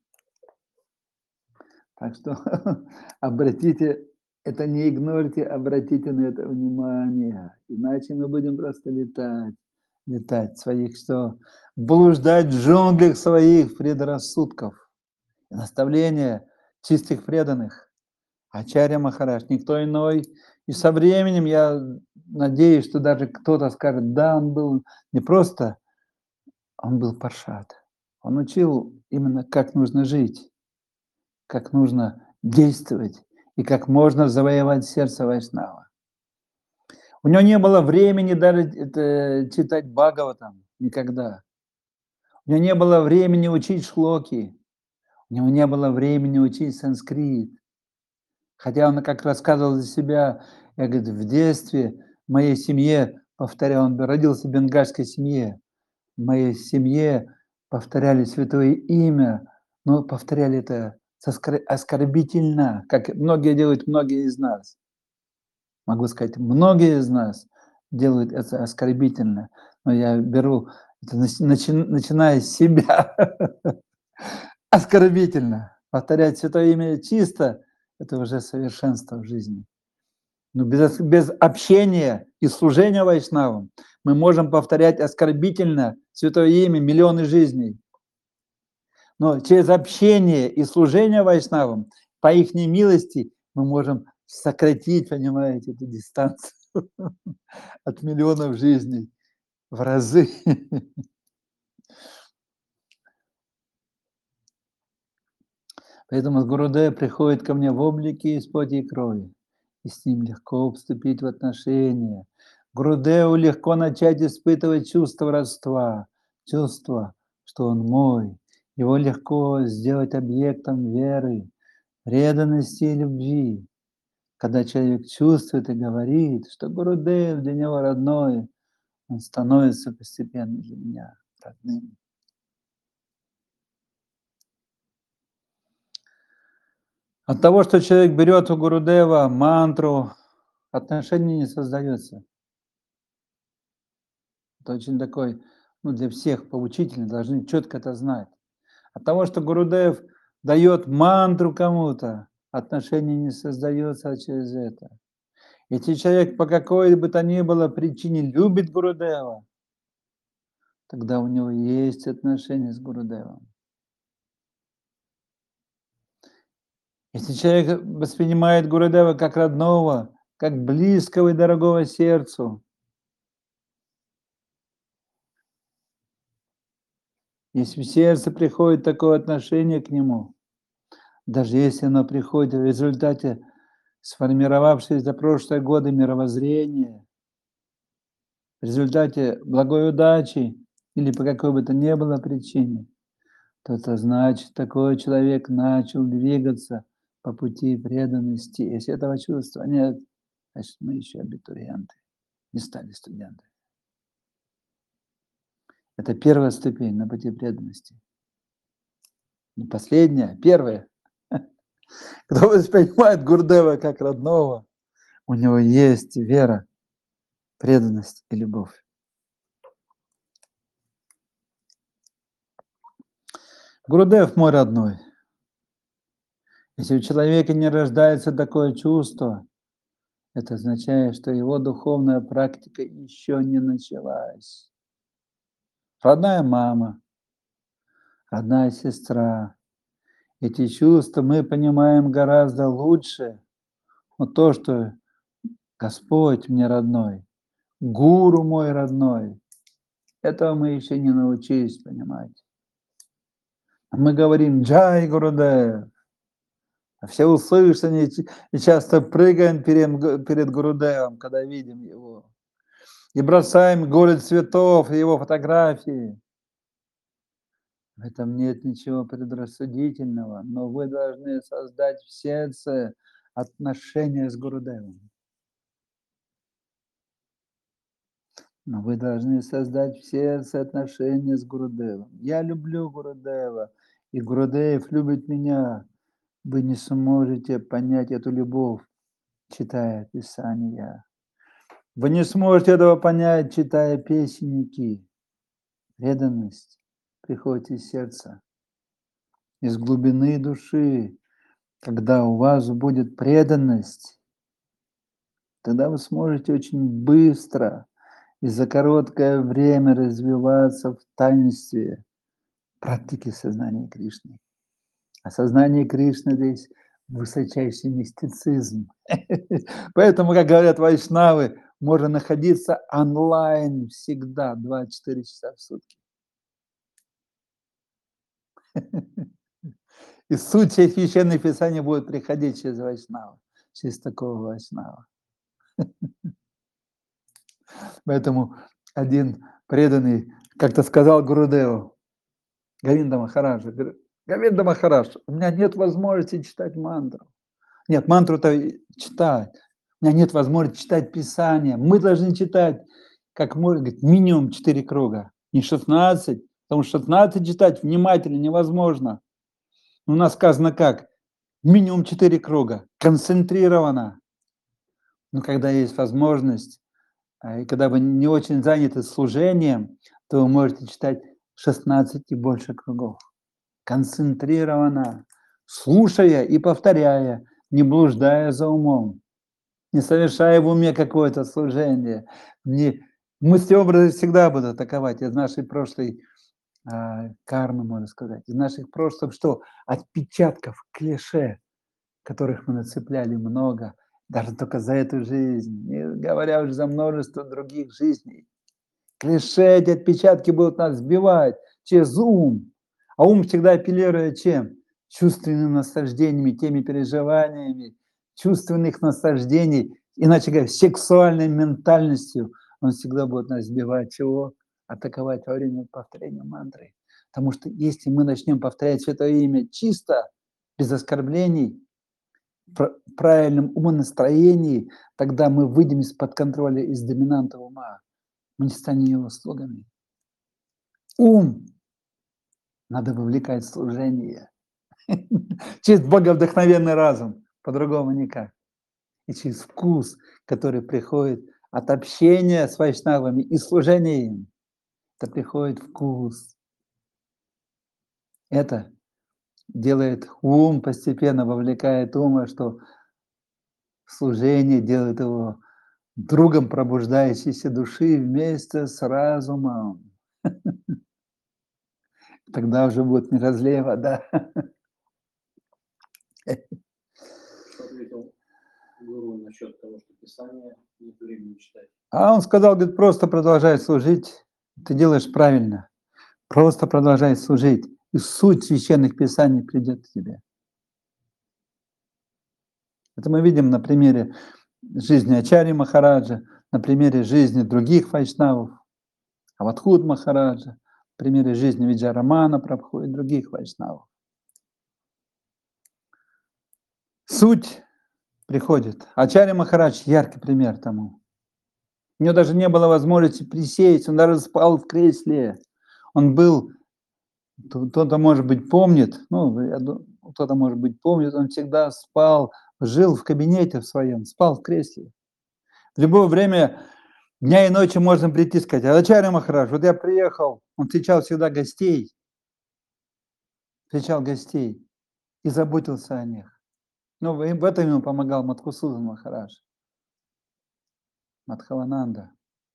Так что обратите, это не игнорьте, обратите на это внимание, иначе мы будем просто летать, летать своих, что блуждать в джунглях своих предрассудков. Наставления чистых преданных. Ачарья Махарадж, никто иной. И со временем я надеюсь, что даже кто-то скажет, да, он был не просто, он был паршат. Он учил именно, как нужно жить, как нужно действовать и как можно завоевать сердце вайшнава. У него не было времени даже это, читать Бхагаватам никогда. У него не было времени учить шлоки. У него не было времени учить санскрит. Хотя он как рассказывал за себя, я, говорит, в детстве в моей семье, повторяю, он родился в бенгальской семье, в моей семье повторяли святое имя, но повторяли это с оскор оскорбительно, как многие делают, многие из нас. Могу сказать, многие из нас делают это оскорбительно, но я беру это, нач начи начиная с себя. Оскорбительно. Повторять святое имя чисто — это уже совершенство в жизни. Но без без общения и служения вайшнавам мы можем повторять оскорбительно святое имя миллионы жизней. Но через общение и служение вайшнавам, по ихней милости, мы можем сократить, понимаете, эту дистанцию от миллионов жизней в разы. Поэтому Гурудев приходит ко мне в облике из плоти и крови, и с ним легко вступить в отношения. Гурудеву легко начать испытывать чувство родства, чувство, что он мой. Его легко сделать объектом веры, преданности и любви. Когда человек чувствует и говорит, что Гурудев для него родной, он становится постепенно для меня родным. От того, что человек берет у Гурудева мантру, отношений не создается. Это очень такой, ну, для всех поучительный, должны четко это знать. От того, что Гурудев дает мантру кому-то, отношений не создается через это. Если человек по какой бы то ни было причине любит Гурудева, тогда у него есть отношения с Гурудевом. Если человек воспринимает Гурудева как родного, как близкого и дорогого сердцу, если в сердце приходит такое отношение к нему, даже если оно приходит в результате сформировавшееся за прошлые годы мировоззрения, в результате благой удачи или по какой бы то ни было причине, то это значит, такой человек начал двигаться по пути преданности. Если этого чувства нет, значит, мы еще абитуриенты, не стали студентами. Это первая ступень на пути преданности. Не последняя, первая. Кто воспринимает Гурудева как родного, у него есть вера, преданность и любовь. Гурудев мой родной. Если у человека не рождается такое чувство, это означает, что его духовная практика еще не началась. Родная мама, родная сестра. Эти чувства мы понимаем гораздо лучше. Но то, что Господь мне родной, Гуру мой родной, этого мы еще не научились понимать. Мы говорим «Джай Гурудев», а все услышаны и часто прыгаем перед, перед Гурудевом, когда видим его. И бросаем город цветов, его фотографии. В этом нет ничего предрассудительного, но вы должны создать в сердце отношения с Гурудевом. Но вы должны создать в сердце отношения с Гурудевом. Я люблю Гурудева, и Гурудев любит меня. Вы не сможете понять эту любовь, читая Писания. Вы не сможете этого понять, читая песенники. Преданность приходит из сердца, из глубины души. Когда у вас будет преданность, тогда вы сможете очень быстро и за короткое время развиваться в таинстве практики сознания Кришны. А сознание Кришны здесь высочайший мистицизм. Поэтому, как говорят вайшнавы, можно находиться онлайн всегда, двадцать четыре часа в сутки. И суть всех священных писаний будет приходить через вайшнава, через такого вайшнава. Поэтому один преданный как-то сказал Гурудеву, Говинда Махараджа, Говинда Махарадж, у меня нет возможности читать мантру. Нет, мантру-то читать. У меня нет возможности читать Писание. Мы должны читать, как можно, говорит, минимум четыре круга. Не шестнадцать, потому что шестнадцать читать внимательно невозможно. У нас сказано как? Минимум четыре круга, концентрированно. Но когда есть возможность, а, и когда вы не очень заняты служением, то вы можете читать шестнадцать и больше кругов. Концентрированно, слушая и повторяя, не блуждая за умом, не совершая в уме какое-то служение. Не... Мысли, образы всегда будут атаковать из нашей прошлой а, кармы, можно сказать, из наших прошлых что? Отпечатков, клише, которых мы нацепляли много, даже только за эту жизнь, не говоря уже за множество других жизней. Клише, эти отпечатки будут нас сбивать через ум. А ум всегда апеллирует чем? Чувственными наслаждениями, теми переживаниями, чувственных наслаждений, иначе говоря, сексуальной ментальностью. Он всегда будет нас сбивать чего? Атаковать во время повторения мантры. Потому что если мы начнем повторять Святое Имя чисто, без оскорблений, в правильном умонастроении, тогда мы выйдем из-под контроля, из доминанта ума. Мы не станем его слугами. Ум надо вовлекать в служение. Через боговдохновенный разум, по-другому никак. И через вкус, который приходит от общения с вайшнавами и служения им. Это приходит вкус. Это делает ум, постепенно вовлекает ума, что служение делает его другом пробуждающейся души вместе с разумом. Тогда уже будет не разлей вода. Что ответил гуру насчет того, что Писание нет времени читать? А он сказал, говорит, просто продолжай служить, ты делаешь правильно. Просто продолжай служить, и суть священных писаний придет к тебе. Это мы видим на примере жизни Ачарьи Махараджа, на примере жизни других вайшнавов, Авадхут Махараджа, на примере жизни Виджарамана Прабху и других вайшнавов. Суть приходит. Ачарья Махарадж – яркий пример тому. У него даже не было возможности присесть, он даже спал в кресле. Он был, кто-то, может быть, помнит, ну, кто-то, может быть, помнит, он всегда спал, жил в кабинете в своем, спал в кресле. В любое время дня и ночи можно прийти и сказать: Ачарья Махарадж, вот я приехал, он встречал всегда гостей, встречал гостей и заботился о них. Ну, в этом ему помогал Мадхусудан Махарадж, Мадхавананда.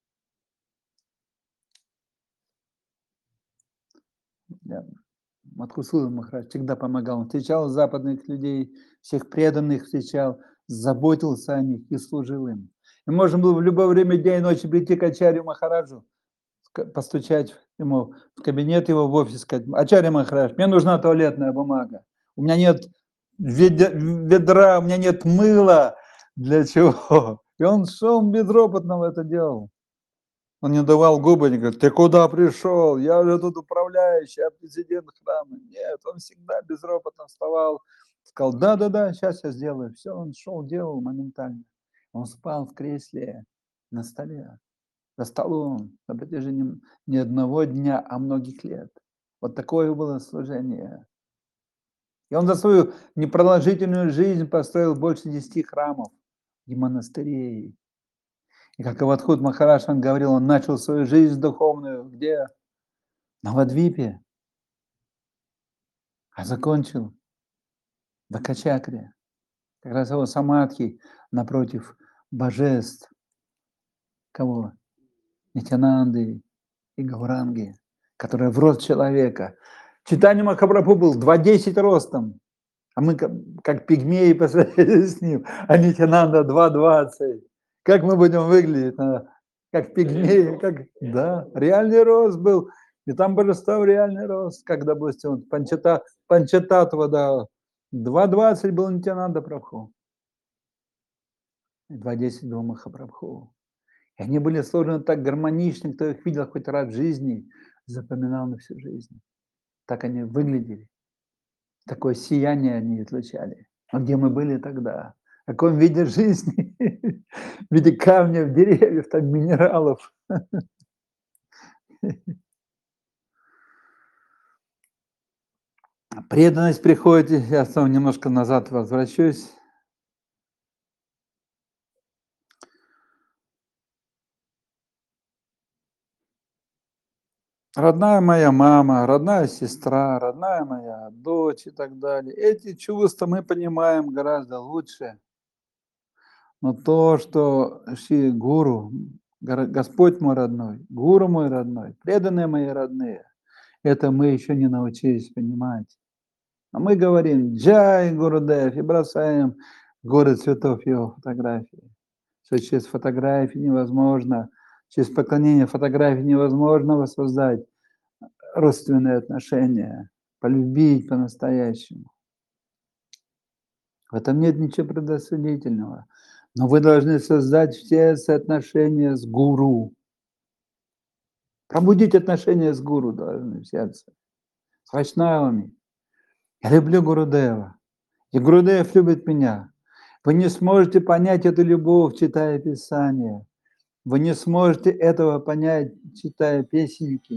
Мадхусудан Махарадж всегда помогал. Он встречал западных людей, всех преданных встречал, заботился о них и служил им. И можно было в любое время дня и ночи прийти к Ачарью Махараджу, постучать ему в кабинет его, в офис, сказать: Ачарья Махарадж, мне нужна туалетная бумага. У меня нет ведра, у меня нет мыла. Для чего? И он шел безропотно это делал. Он не давал губы, не говорит: ты куда пришел? Я же тут управляющий, я президент храма. Нет, он всегда безропотно вставал, сказал: да-да-да, сейчас я сделаю. Все, он шел, делал моментально. Он спал в кресле на столе, за столом на протяжении не одного дня, а многих лет. Вот такое было служение. И он за свою непродолжительную жизнь построил больше десяти храмов и монастырей. И как Авадхут Махарадж, он говорил, он начал свою жизнь духовную где? На Навадвипе, а закончил в Акачакре. Как раз его самадхи напротив божеств. Кого? Нитянанды и Гауранги, которые в рост человека. Чайтанья Махапрабху был два десять ростом, а мы как, как пигмеи по сравнению с ним, а Нитянанда два двадцать. Как мы будем выглядеть? Как пигмеи, как, да, реальный рост был. И там божество реальный рост, как, допустим, Панчата, Панчататва, да, два двадцать был Нитянанда Прабху, два десять был Махапрабху. И они были сложены так гармонично, кто их видел хоть раз в жизни, запоминал на всю жизнь. Так они выглядели. Такое сияние они излучали. А где мы были тогда? В каком виде жизни? В виде камней, деревьев, там, минералов. Преданность приходит, я снова немножко назад возвращусь. Родная моя мама, родная сестра, родная моя дочь и так далее. Эти чувства мы понимаем гораздо лучше. Но то, что Шри Гуру, Гора- Господь мой родной, Гуру мой родной, преданные мои родные, это мы еще не научились понимать. А мы говорим «Джай, Гурудев» и бросаем в горы цветов его фотографии. Что через фотографии невозможно, через поклонение фотографии невозможно воссоздать родственные отношения, полюбить по-настоящему. В этом нет ничего предосудительного. Но вы должны создать все отношения с гуру. Пробудить отношения с гуру должны в сердце. С вайшнавами. Я люблю Гурудева. И Гурудев любит меня. Вы не сможете понять эту любовь, читая Писание. Вы не сможете этого понять, читая песенки.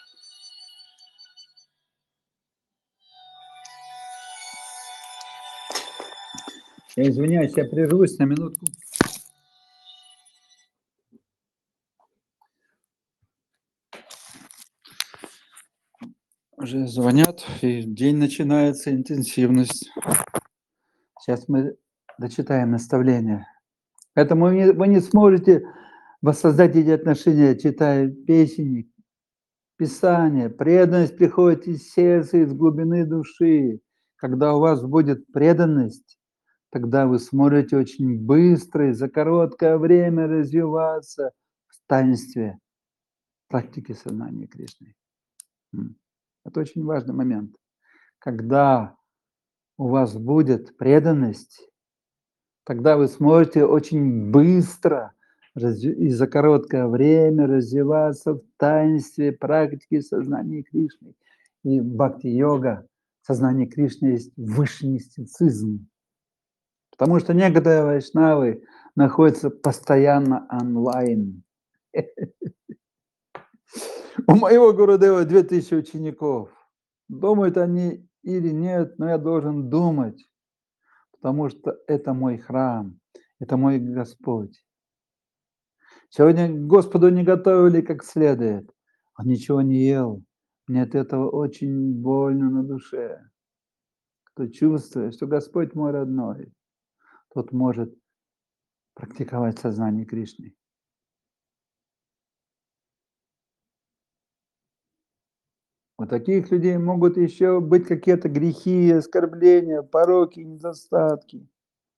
Я извиняюсь, я прервусь на минутку. Уже звонят, и день начинается, интенсивность. Сейчас мы дочитаем наставление. Поэтому вы не, вы не сможете воссоздать эти отношения, читая песни, Писание. Преданность приходит из сердца, из глубины души. Когда у вас будет преданность, тогда вы сможете очень быстро и за короткое время развиваться в таинстве практики сознания Кришны. Это очень важный момент. Когда у вас будет преданность, тогда вы сможете очень быстро и за короткое время развиваться в таинстве практики сознания Кришны. И бхакти-йога, сознание Кришны есть высший мистицизм. Потому что некоторые вайшнавы находятся постоянно онлайн. У моего Гурудева две тысячи учеников. Думают они или нет, но я должен думать, потому что это мой храм, это мой Господь. Сегодня Господу не готовили как следует, он ничего не ел. Мне от этого очень больно на душе. Кто чувствует, что Господь мой родной, тот может практиковать сознание Кришны. У таких людей могут еще быть какие-то грехи, оскорбления, пороки, недостатки.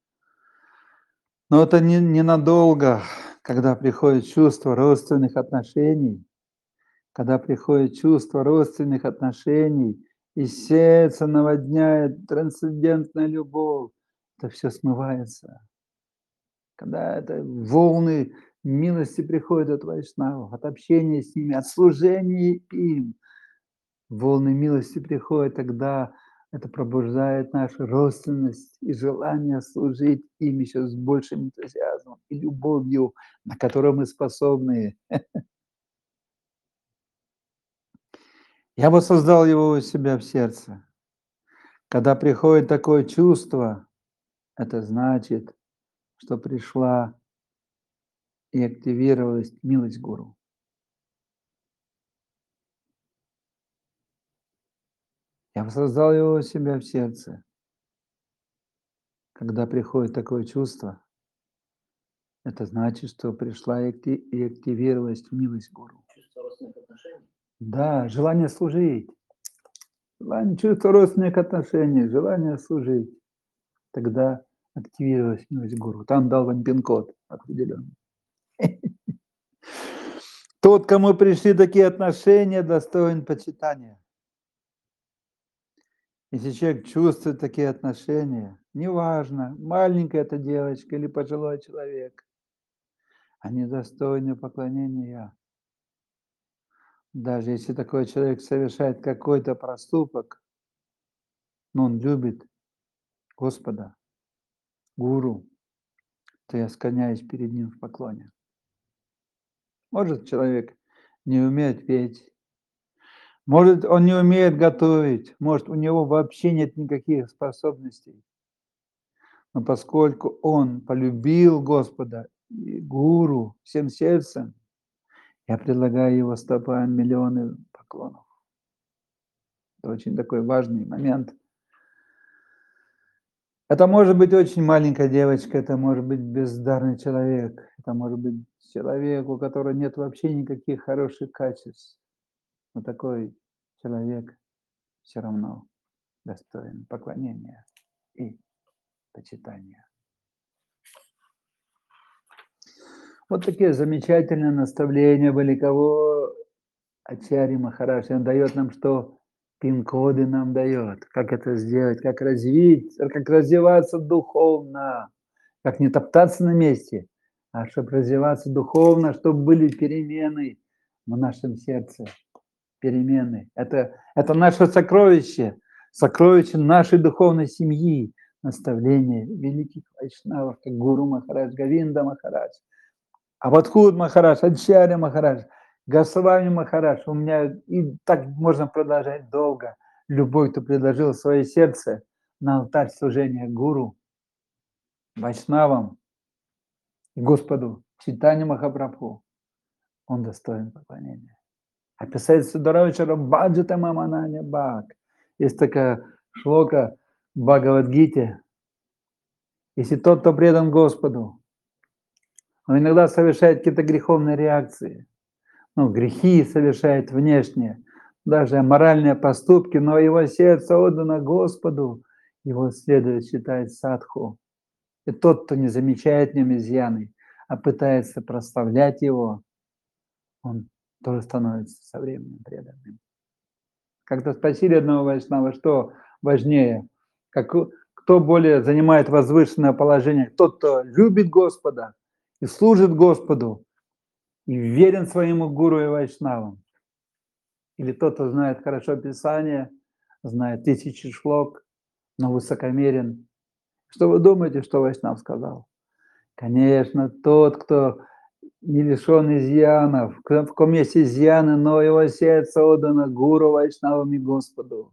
Но это не, ненадолго, когда приходит чувство родственных отношений, когда приходит чувство родственных отношений, и сердце наводняет трансцендентная любовь, это все смывается. Когда это волны милости приходят от вайшнавов, от общения с ними, от служения им, волны милости приходят, тогда это пробуждает нашу родственность и желание служить им еще с большим энтузиазмом и любовью, на которую мы способны. Я воссоздал его у себя в сердце. Когда приходит такое чувство, это значит, что пришла и активировалась милость Гуру. Я воссоздал его у себя в сердце. Когда приходит такое чувство, это значит, что пришла и активировалась милость Гуру. Чувство родственных отношений? Да, желание служить. Желание, чувство родственных отношений, желание служить. Тогда активировалась милость Гуру. Там дал вам пин-код определенный. Тот, кому пришли такие отношения, достоин почитания. Если человек чувствует такие отношения, неважно, маленькая эта девочка или пожилой человек, они достойны поклонения. Даже если такой человек совершает какой-то проступок, но он любит Господа, Гуру, то я склоняюсь перед ним в поклоне. Может человек не умеет петь, Может, он не умеет готовить, может, у него вообще нет никаких способностей. Но поскольку он полюбил Господа и Гуру всем сердцем, я предлагаю его стопам миллионы поклонов. Это очень такой важный момент. Это может быть очень маленькая девочка, это может быть бездарный человек, это может быть человек, у которого нет вообще никаких хороших качеств. Но такой человек все равно достоин поклонения и почитания. Вот такие замечательные наставления были, кого Ачарья Махарадж. Он дает нам что? Пин-коды нам дает, как это сделать, как развить, как развиваться духовно, как не топтаться на месте, а чтобы развиваться духовно, чтобы были перемены в нашем сердце. Перемены. Это, это наше сокровище, сокровище нашей духовной семьи, наставления великих вайшнавов, как Гуру Махарадж, Говинда Махарадж, Авадхут Махарадж, Ачарья Махарадж, Госвами Махарадж. У меня и так можно продолжать долго. Любой, кто предложил свое сердце на алтарь служения Гуру, Вайшнавам, Господу, Чайтанья Махапрабху, он достоин поклонения. Описать Сударавичара Баджата Мамананя Бхак. Есть такая шлока в Бхагавад-гите. Если тот, кто предан Господу, он иногда совершает какие-то греховные реакции, ну, грехи совершает внешне, даже моральные поступки, но его сердце отдано Господу, его следует считать садху. И тот, кто не замечает в нем изъяны, а пытается прославлять его, он тоже становится со временем преданным. Как-то спросили одного вайшнава, что важнее, как, кто более занимает возвышенное положение, тот, кто любит Господа и служит Господу, и верен своему гуру и вайшнавам, или тот, кто знает хорошо Писание, знает тысячи шлок, но высокомерен. Что вы думаете, что вайшнав сказал? Конечно, тот, кто не лишен изъянов, в ком есть изъяны, но его сердце отдано гуру, вайшнавам и Господу.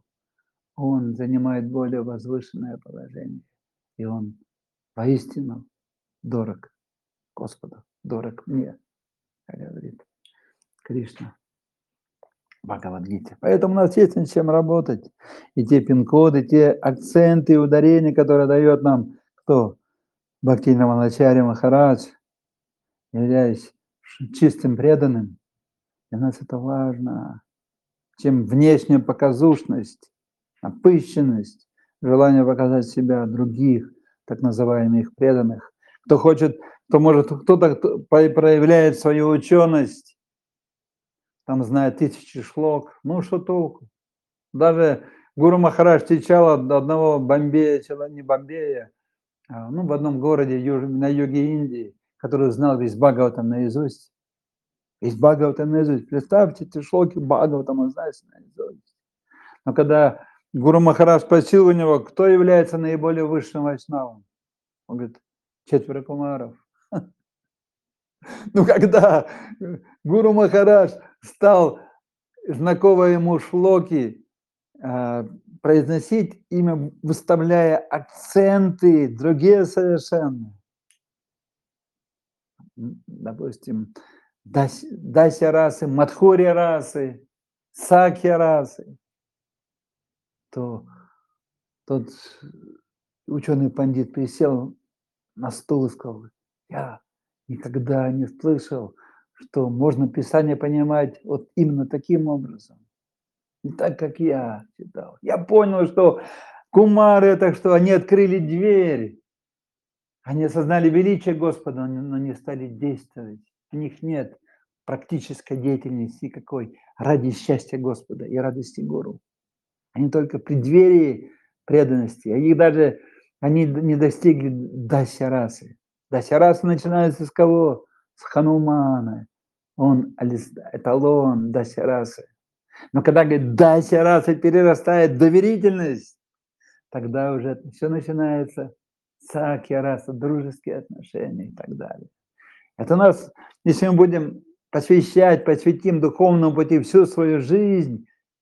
Он занимает более возвышенное положение, и он воистину дорог Господу, дорог мне, как говорит Кришна в Бхагавад-гите. Поэтому у нас есть над чем работать. И те пин-коды, те акценты, ударения, которые дает нам кто? Бхактивинода Ачарья Махарадж, являясь чистым преданным. Для нас это важно, чем внешняя показушность, напыщенность, желание показать себя других, так называемых преданных. Кто хочет, кто может, кто-то кто проявляет свою ученость, там знает тысячи шлок, ну что толку? Даже Гуру Махарадж встречал одного Бомбея, не Бомбея, а, ну в одном городе на юге Индии, который знал весь Бхагаватам наизусть. Весь Бхагаватам наизусть. Представьте, эти шлоки Бхагаватам он знает наизусть. Но когда Гуру Махарадж спросил у него, кто является наиболее высшим вайшнавом, он говорит, четверо кумаров. Ну, когда Гуру Махарадж стал знакомые ему шлоки произносить, имя выставляя акценты, другие совершенно. Допустим, Дася расы, Мадхурья расы, Сакья расы, то тот ученый пандит присел на стул и сказал, я никогда не слышал, что можно Писание понимать вот именно таким образом. Не так, как я читал. Я понял, что кумары это что, они открыли дверь. Они осознали величие Господа, но не стали действовать. У них нет практической деятельности какой ради счастья Господа и радости Гуру. Они только в преддверии преданности. Они даже они не достигли Дася расы. Дася раса начинается с кого? С Ханумана. Он эталон Дася расы. Но когда, говорит, Дася раса перерастает в доверительность, тогда уже все начинается Сакья раса, дружеские отношения и так далее. Это у нас, если мы будем посвящать, посвятим духовному пути всю свою жизнь,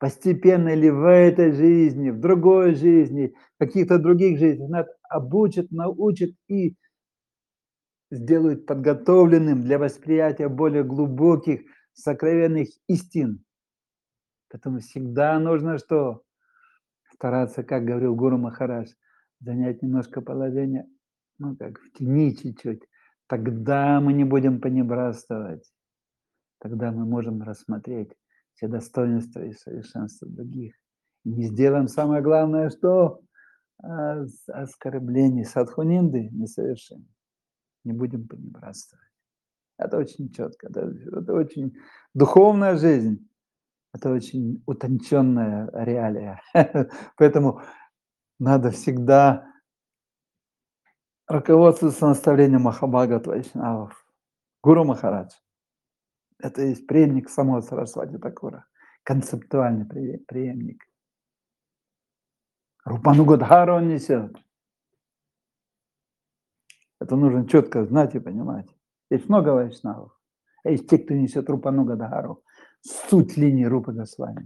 постепенно или в этой жизни, в другой жизни, в каких-то других жизнях, нас обучат, научат и сделают подготовленным для восприятия более глубоких, сокровенных истин. Поэтому всегда нужно что? Стараться, как говорил Гуру Махарадж, занять немножко положение, ну как, в тени чуть-чуть. Тогда мы не будем понебратствовать. Тогда мы можем рассмотреть все достоинства и совершенства других. И не сделаем самое главное, что а, оскорбление садхунинды не совершим. Не будем понебратствовать. Это очень четко, это, это очень духовная жизнь, это очень утонченная реалия. Поэтому надо всегда руководствоваться наставлением Махабхагават Вайшнавов. Гуру Махарадж. Это есть преемник самого Сарасвати Такура, концептуальный преемник. Рупанугадхару он несет. Это нужно четко знать и понимать. Есть много вайшнавов. А есть те, кто несет Рупанугадхару, суть линии Рупы Госвами.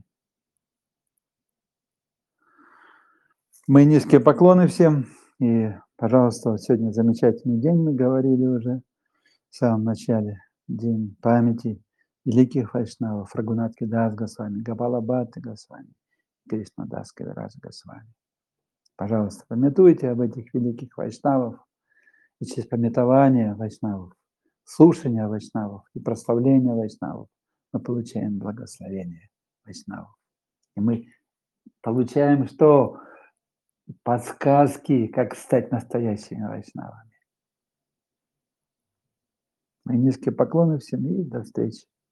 Мои низкие поклоны всем. И, пожалуйста, вот сегодня замечательный день, мы говорили уже в самом начале. День памяти великих вайшнавов, Рагунатхи Дас Госвами, Гопала Бхатта Госвами, Кришна Дас Кавирадж Госвами. Пожалуйста, памятуйте об этих великих вайшнавов, и через памятование вайшнавов, слушание вайшнавов и прославление вайшнавов мы получаем благословение вайшнавов. И мы получаем что? Подсказки, как стать настоящими вайшнавами. Мои низкие поклоны всем и до встречи.